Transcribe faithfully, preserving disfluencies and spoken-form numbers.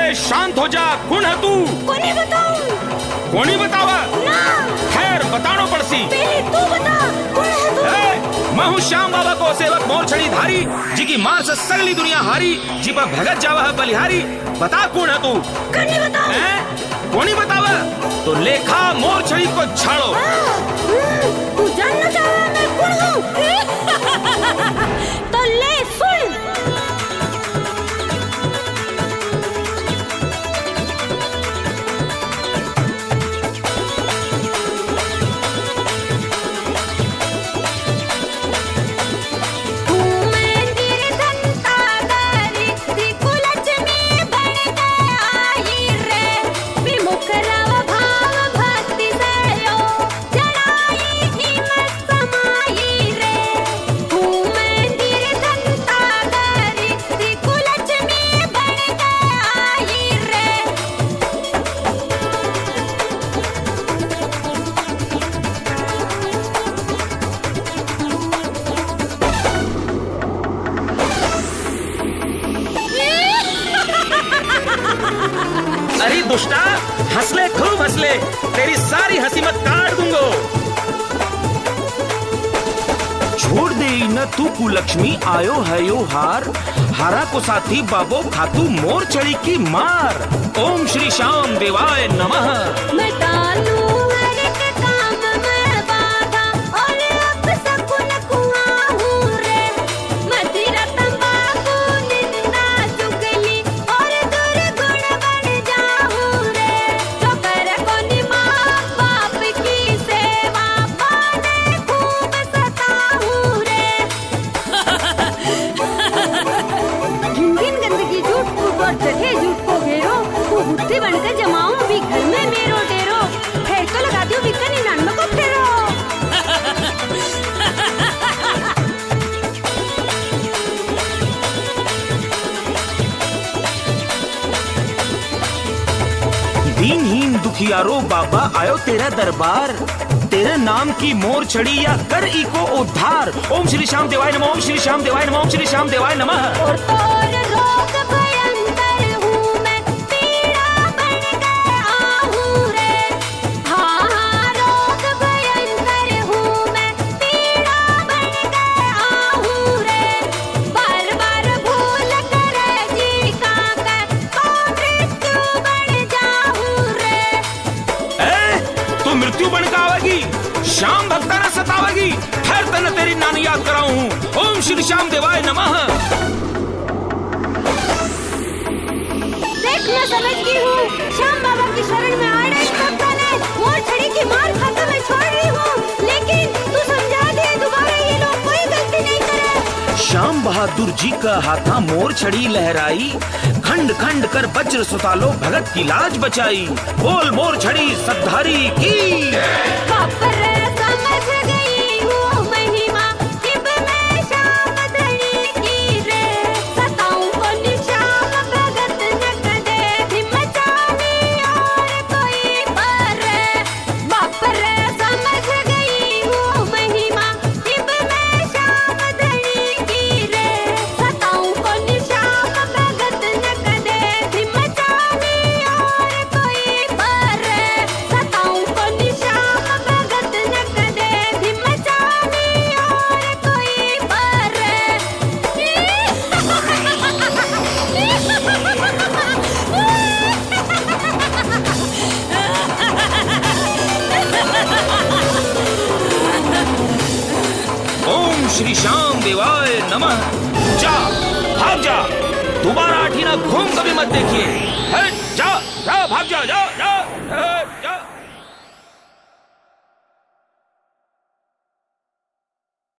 ए शांत हो जा, कौन है तू? कोनी बताऊं? कोनी बतावा? ना। खैर बतानो पड़सी। पहले तू बता, कौन है तू? ए, मैं हूँ श्याम बाबा को सेवक मोर छड़ी धारी, जी की मार से सगली दुनिया हारी, जी पर भगत जावा है बलिहारी। बता कौन है तू? कोनी बताऊं? ए, कोनी बतावा? तो लेखा मोर छड़ी को छाड़ो। तू जानना चाह रहा मैं कौन हूँ? तो ले सुन। अरे दुष्टा, हंसले खूब हंसले, तेरी सारी हंसी मत काट दूंगो। छोड़ दे न तू कुलक्ष्मी, आयो है यो हार, हारा को साथी बाबो खातू मोर छड़ी की मार। ओम श्री श्याम देवाय नमः। मैं डालूं हर एक काम में बाधा, और अब सकुन कुआं हूँ रे। मदिरा तंबाकू निंदा चुगली, और दुर्गुण बन जाऊं रे। जो कर कोनी माँ बाप की सेवा, पाने खूब सताऊं रे। गिन गिन गंदगी झूठ को बढ़ चढ़े झूठ को घेरो, तू बुद्धि बनकर जमाऊं भी घर में मेरो डेरो। फेर तो लगा दियो बिकनी नान को फेरो। दीनहीन दुखियारो बाबा आयो तेरा दरबार, तेरे नाम की मोर छड़ी या कर इको उद्धार। ओम श्री श्याम देवाय नमः, ओम श्री श्याम देवाय नमः, ओम श्री श्याम देवाय नमः। और तोर रोग भयंकर हूँ मैं, पीड़ा बन गया हूँ रे। हाँ हाँ रोग भयंकर हूँ मैं, पीड़ा बन गया हूँ रे। बार बार भूल कर जी का कर, तो मृत्यु बन जाऊँ रे। ए, तू मृत्यु बन का आवेगी, श्याम भक्ता न सतावेगी। हर तन तेरी नानी याद कराऊं हूँ। ओम श्री श्याम देवाय नमः। देख मैं समझ गई हूँ, श्याम बाबा की शरण में आ रही भक्तों ने मोर छड़ी की मार खाता मैं छोड़ रही हूँ। लेकिन तू समझा दे दोबारा ये लोग कोई गलती नहीं करे। श्याम बहादुर जी का हाथा मोर छड़ी लहराई, खंड खंड कर वज्र सुतालो भगत की लाज बचाई। बोल मोर छड़ी सद्धारी की। बाप रे समझ गई हूँ महिमा, किब मैं श्याम धनी की रे। सताऊं को निशाम भगत न कदे, हिम्मत जानी और कोई पर। बाप रे समझ गई हूँ महिमा, किब मैं श्याम धनी की रे। सताऊं को निशाम भगत न कदे, हिम्मत जानी और कोई पर। सताऊं को निशाम भगत न कदे, हिम्मत जानी और कोई पर। ओम श्री श्याम देवाय नमः। जा, भाग जा, दोबारा आठीना घूम कभी मत देखिए। है, जा, जा, भाग जा, जा, जा, जा।